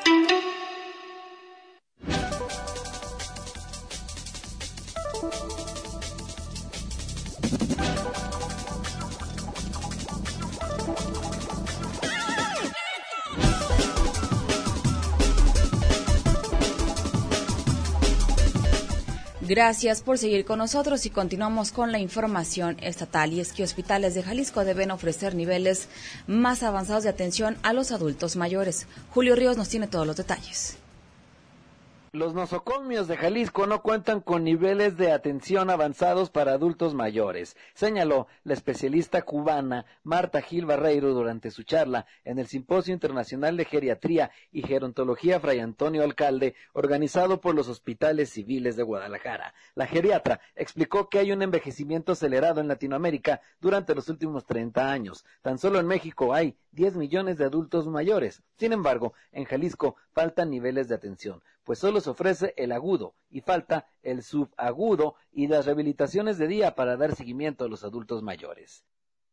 Gracias por seguir con nosotros y continuamos con la información estatal. Y es que hospitales de Jalisco deben ofrecer niveles más avanzados de atención a los adultos mayores. Julio Ríos nos tiene todos los detalles. Los nosocomios de Jalisco no cuentan con niveles de atención avanzados para adultos mayores, señaló la especialista cubana Marta Gil Barreiro durante su charla en el Simposio Internacional de Geriatría y Gerontología Fray Antonio Alcalde, organizado por los Hospitales Civiles de Guadalajara. La geriatra explicó que hay un envejecimiento acelerado en Latinoamérica durante los últimos 30 años. Tan solo en México hay 10 millones de adultos mayores. Sin embargo, en Jalisco faltan niveles de atención, pues solo se ofrece el agudo y falta el subagudo y las rehabilitaciones de día para dar seguimiento a los adultos mayores.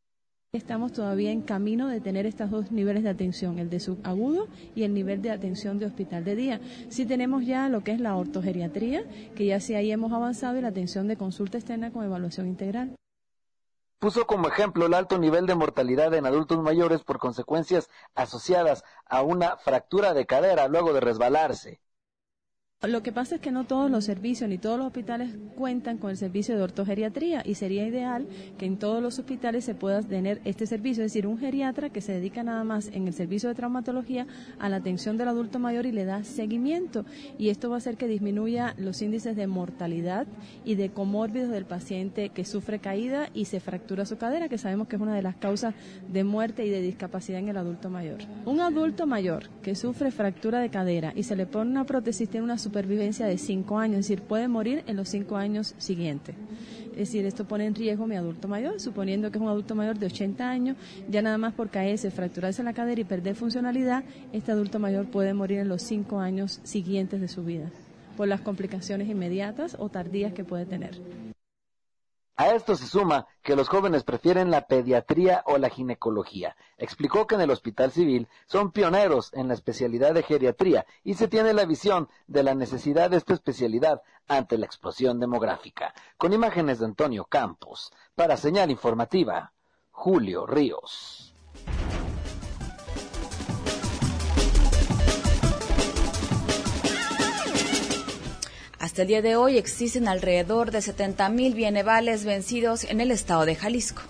Estamos todavía en camino de tener estos dos niveles de atención, el de subagudo y el nivel de atención de hospital de día. Sí tenemos ya lo que es la ortogeriatría, que ya sí ahí hemos avanzado, y la atención de consulta externa con evaluación integral. Puso como ejemplo el alto nivel de mortalidad en adultos mayores por consecuencias asociadas a una fractura de cadera luego de resbalarse. Lo que pasa es que no todos los servicios ni todos los hospitales cuentan con el servicio de ortogeriatría, y sería ideal que en todos los hospitales se pueda tener este servicio, es decir, un geriatra que se dedica nada más en el servicio de traumatología a la atención del adulto mayor y le da seguimiento, y esto va a hacer que disminuya los índices de mortalidad y de comórbidos del paciente que sufre caída y se fractura su cadera, que sabemos que es una de las causas de muerte y de discapacidad en el adulto mayor. Un adulto mayor que sufre fractura de cadera y se le pone una prótesis tiene una supervivencia de 5 años, es decir, puede morir en los 5 años siguientes. Es decir, esto pone en riesgo a mi adulto mayor, suponiendo que es un adulto mayor de 80 años, ya nada más por caerse, fracturarse la cadera y perder funcionalidad, este adulto mayor puede morir en los 5 años siguientes de su vida, por las complicaciones inmediatas o tardías que puede tener. A esto se suma que los jóvenes prefieren la pediatría o la ginecología. Explicó que en el Hospital Civil son pioneros en la especialidad de geriatría y se tiene la visión de la necesidad de esta especialidad ante la explosión demográfica. Con imágenes de Antonio Campos, para Señal Informativa, Julio Ríos. Hasta el día de hoy existen alrededor de 70,000 bienevales vencidos en el estado de Jalisco.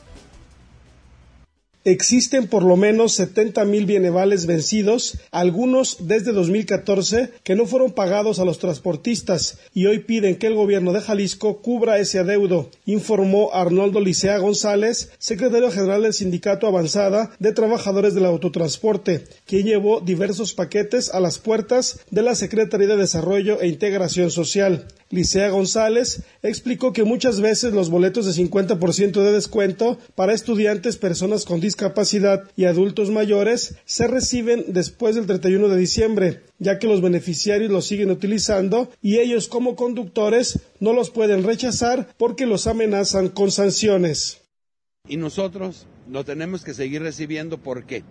Existen por lo menos 70,000 bienevales vencidos, algunos desde 2014, que no fueron pagados a los transportistas y hoy piden que el gobierno de Jalisco cubra ese adeudo, informó Arnoldo Licea González, secretario general del Sindicato Avanzada de Trabajadores del Autotransporte, quien llevó diversos paquetes a las puertas de la Secretaría de Desarrollo e Integración Social. Licea González explicó que muchas veces los boletos de 50% de descuento para estudiantes, personas con discapacidad y adultos mayores se reciben después del 31 de diciembre, ya que los beneficiarios los siguen utilizando y ellos como conductores no los pueden rechazar porque los amenazan con sanciones. Y nosotros lo tenemos que seguir recibiendo, ¿por qué?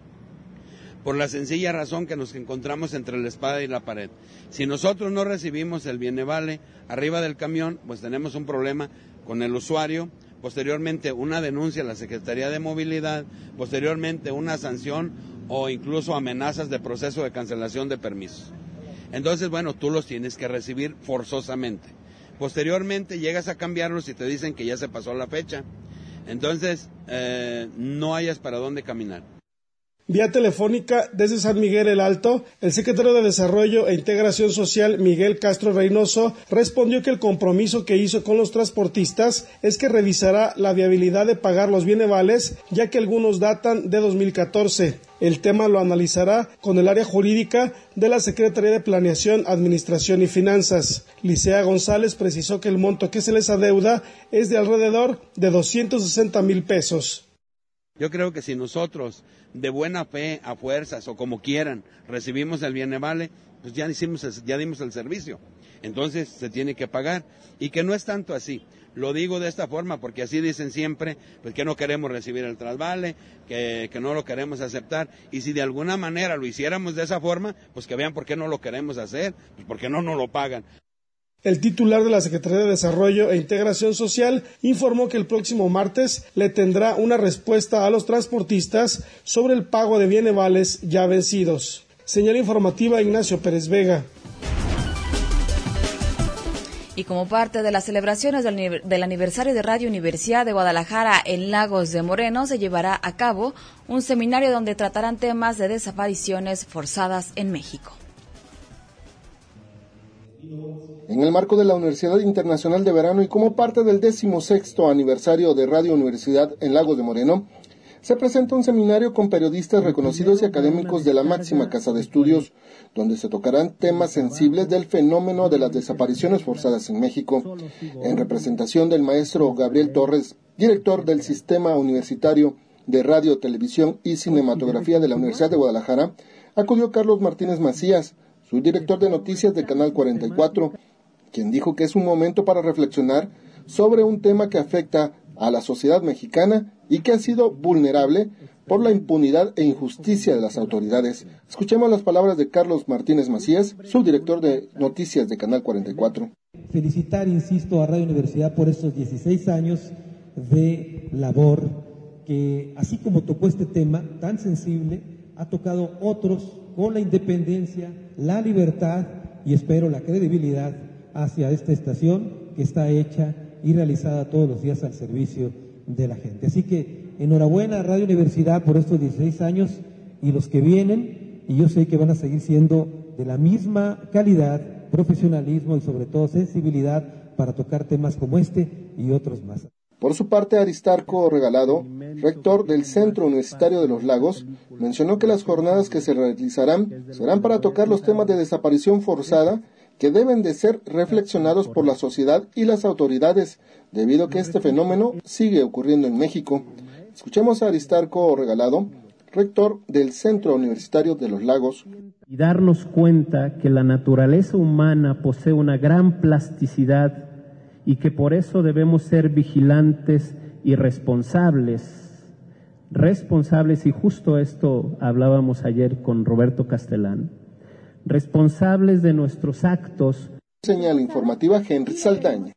Por la sencilla razón que nos encontramos entre la espada y la pared. Si nosotros no recibimos el bienevale arriba del camión, pues tenemos un problema con el usuario, posteriormente una denuncia a la Secretaría de Movilidad, posteriormente una sanción o incluso amenazas de proceso de cancelación de permisos. Entonces, bueno, tú los tienes que recibir forzosamente. Posteriormente llegas a cambiarlos y te dicen que ya se pasó la fecha. Entonces, no hayas para dónde caminar. Vía telefónica desde San Miguel el Alto, el secretario de Desarrollo e Integración Social, Miguel Castro Reynoso, respondió que el compromiso que hizo con los transportistas es que revisará la viabilidad de pagar los bienevales, ya que algunos datan de 2014. El tema lo analizará con el área jurídica de la Secretaría de Planeación, Administración y Finanzas. Licea González precisó que el monto que se les adeuda es de alrededor de 260,000 pesos. Yo creo que si nosotros, de buena fe, a fuerzas o como quieran, recibimos el bienevale, pues ya dimos el servicio. Entonces se tiene que pagar. Y que no es tanto así. Lo digo de esta forma porque así dicen siempre, pues que no queremos recibir el trasvale, que no lo queremos aceptar. Y si de alguna manera lo hiciéramos de esa forma, pues que vean por qué no lo queremos hacer, pues porque no nos lo pagan. El titular de la Secretaría de Desarrollo e Integración Social informó que el próximo martes le tendrá una respuesta a los transportistas sobre el pago de bienevales ya vencidos. Señal informativa, Ignacio Pérez Vega. Y como parte de las celebraciones del aniversario de Radio Universidad de Guadalajara en Lagos de Moreno, se llevará a cabo un seminario donde tratarán temas de desapariciones forzadas en México. En el marco de la Universidad Internacional de Verano y como parte del 16º aniversario de Radio Universidad en Lagos de Moreno, se presenta un seminario con periodistas reconocidos y académicos de la máxima casa de estudios, donde se tocarán temas sensibles del fenómeno de las desapariciones forzadas en México. En representación del maestro Gabriel Torres, director del Sistema Universitario de Radio, Televisión y Cinematografía de la Universidad de Guadalajara, acudió Carlos Martínez Macías, subdirector de noticias de Canal 44, quien dijo que es un momento para reflexionar sobre un tema que afecta a la sociedad mexicana y que ha sido vulnerable por la impunidad e injusticia de las autoridades. Escuchemos las palabras de Carlos Martínez Macías, subdirector de Noticias de Canal 44. Felicitar, insisto, a Radio Universidad por estos 16 años de labor que, así como tocó este tema tan sensible, ha tocado otros con la independencia, la libertad y espero la credibilidad hacia esta estación que está hecha y realizada todos los días al servicio de la gente. Así que enhorabuena a Radio Universidad por estos 16 años y los que vienen, y yo sé que van a seguir siendo de la misma calidad, profesionalismo y sobre todo sensibilidad para tocar temas como este y otros más. Por su parte, Aristarco Regalado, rector del Centro Universitario de los Lagos, mencionó que las jornadas que se realizarán serán para tocar los temas de desaparición forzada que deben de ser reflexionados por la sociedad y las autoridades, debido a que este fenómeno sigue ocurriendo en México. Escuchemos a Aristarco Regalado, rector del Centro Universitario de los Lagos. Y darnos cuenta que la naturaleza humana posee una gran plasticidad y que por eso debemos ser vigilantes y responsables, y justo esto hablábamos ayer con Roberto Castellán, responsables de nuestros actos. Señal informativa Henry Saldaña.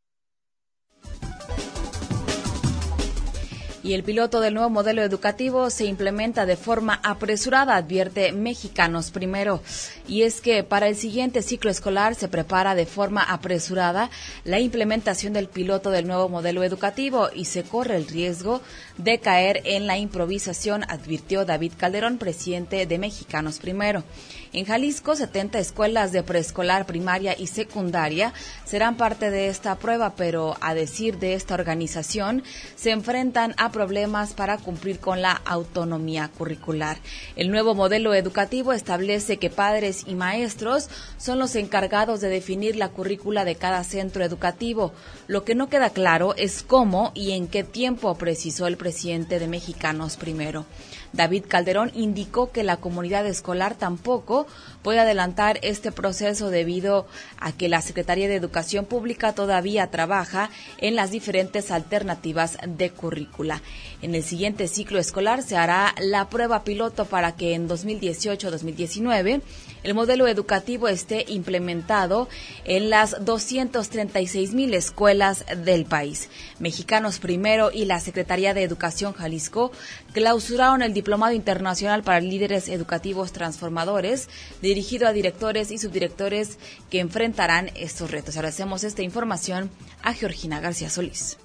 Y el piloto del nuevo modelo educativo se implementa de forma apresurada, advierte Mexicanos Primero. Y es que para el siguiente ciclo escolar se prepara de forma apresurada la implementación del piloto del nuevo modelo educativo y se corre el riesgo de caer en la improvisación, advirtió David Calderón, presidente de Mexicanos Primero. En Jalisco, 70 escuelas de preescolar, primaria y secundaria serán parte de esta prueba, pero a decir de esta organización, se enfrentan a problemas para cumplir con la autonomía curricular. El nuevo modelo educativo establece que padres y maestros son los encargados de definir la currícula de cada centro educativo. Lo que no queda claro es cómo y en qué tiempo, precisó el presidente de Mexicanos Primero. David Calderón indicó que la comunidad escolar tampoco puede adelantar este proceso debido a que la Secretaría de Educación Pública todavía trabaja en las diferentes alternativas de currícula. En el siguiente ciclo escolar se hará la prueba piloto para que en 2018-2019 el modelo educativo esté implementado en las 236,000 escuelas del país. Mexicanos Primero y la Secretaría de Educación Jalisco clausuraron el Diplomado Internacional para Líderes Educativos Transformadores, dirigido a directores y subdirectores que enfrentarán estos retos. Agradecemos esta información a Georgina García Solís.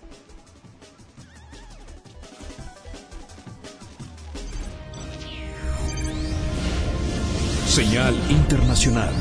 Señal internacional.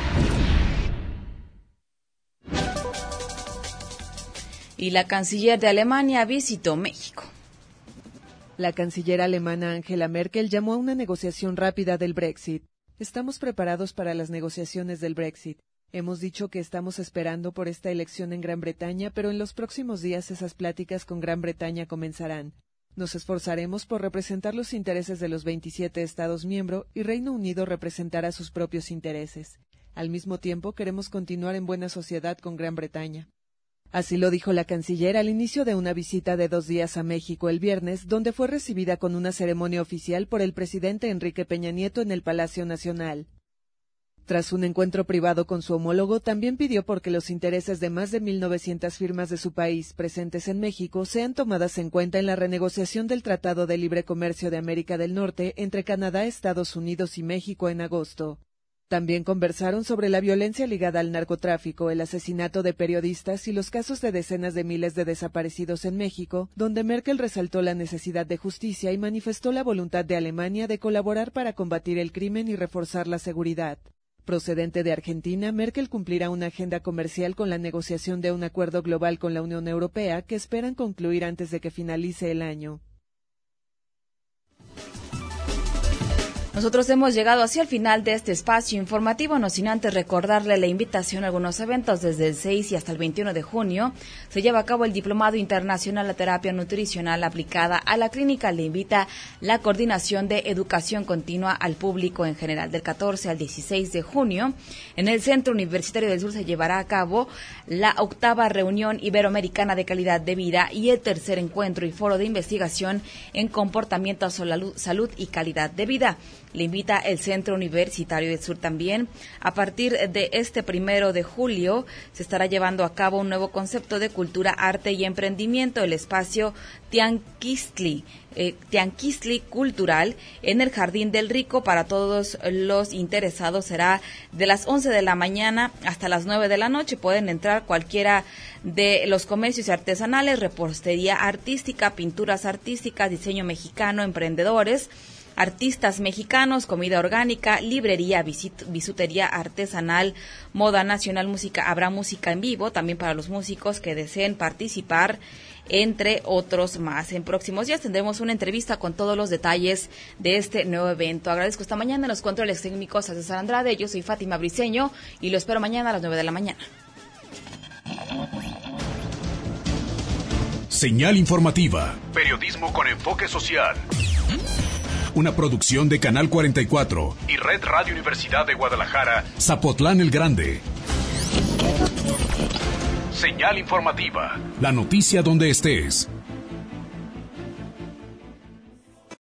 Y la canciller de Alemania visitó México. La canciller alemana Angela Merkel llamó a una negociación rápida del Brexit. Estamos preparados para las negociaciones del Brexit. Hemos dicho que estamos esperando por esta elección en Gran Bretaña, pero en los próximos días esas pláticas con Gran Bretaña comenzarán. Nos esforzaremos por representar los intereses de los 27 Estados miembros y Reino Unido representará sus propios intereses. Al mismo tiempo, queremos continuar en buena sociedad con Gran Bretaña. Así lo dijo la canciller al inicio de una visita de 2 días a México el viernes, donde fue recibida con una ceremonia oficial por el presidente Enrique Peña Nieto en el Palacio Nacional. Tras un encuentro privado con su homólogo, también pidió porque los intereses de más de 1,900 firmas de su país presentes en México sean tomadas en cuenta en la renegociación del Tratado de Libre Comercio de América del Norte entre Canadá, Estados Unidos y México en agosto. También conversaron sobre la violencia ligada al narcotráfico, el asesinato de periodistas y los casos de decenas de miles de desaparecidos en México, donde Merkel resaltó la necesidad de justicia y manifestó la voluntad de Alemania de colaborar para combatir el crimen y reforzar la seguridad. Procedente de Argentina, Merkel cumplirá una agenda comercial con la negociación de un acuerdo global con la Unión Europea que esperan concluir antes de que finalice el año. Nosotros hemos llegado hacia el final de este espacio informativo, no sin antes recordarle la invitación a algunos eventos. Desde el 6 y hasta el 21 de junio se lleva a cabo el Diplomado Internacional a Terapia Nutricional Aplicada a la Clínica. Le invita la Coordinación de Educación Continua al público en general. Del 14 al 16 de junio, en el Centro Universitario del Sur se llevará a cabo la 8ª Reunión Iberoamericana de Calidad de Vida y el 3er Encuentro y Foro de Investigación en Comportamiento, Salud y Calidad de Vida. Le invita el Centro Universitario del Sur también. A partir de este 1 de julio se estará llevando a cabo un nuevo concepto de cultura, arte y emprendimiento, el espacio Tianquistli Cultural en el Jardín del Rico. Para todos los interesados será de las 11 de la mañana hasta las 9 de la noche. Pueden entrar cualquiera de los comercios artesanales, repostería artística, pinturas artísticas, diseño mexicano, emprendedores, artistas mexicanos, comida orgánica, librería, bisutería artesanal, moda nacional, música. Habrá música en vivo también para los músicos que deseen participar, entre otros más. En próximos días tendremos una entrevista con todos los detalles de este nuevo evento. Agradezco esta mañana en los controles técnicos a César Andrade. Yo soy Fátima Briceño y lo espero mañana a las 9 de la mañana. Señal informativa. Periodismo con enfoque social. Una producción de Canal 44 y Red Radio Universidad de Guadalajara, Zapotlán el Grande. Señal informativa. La noticia donde estés.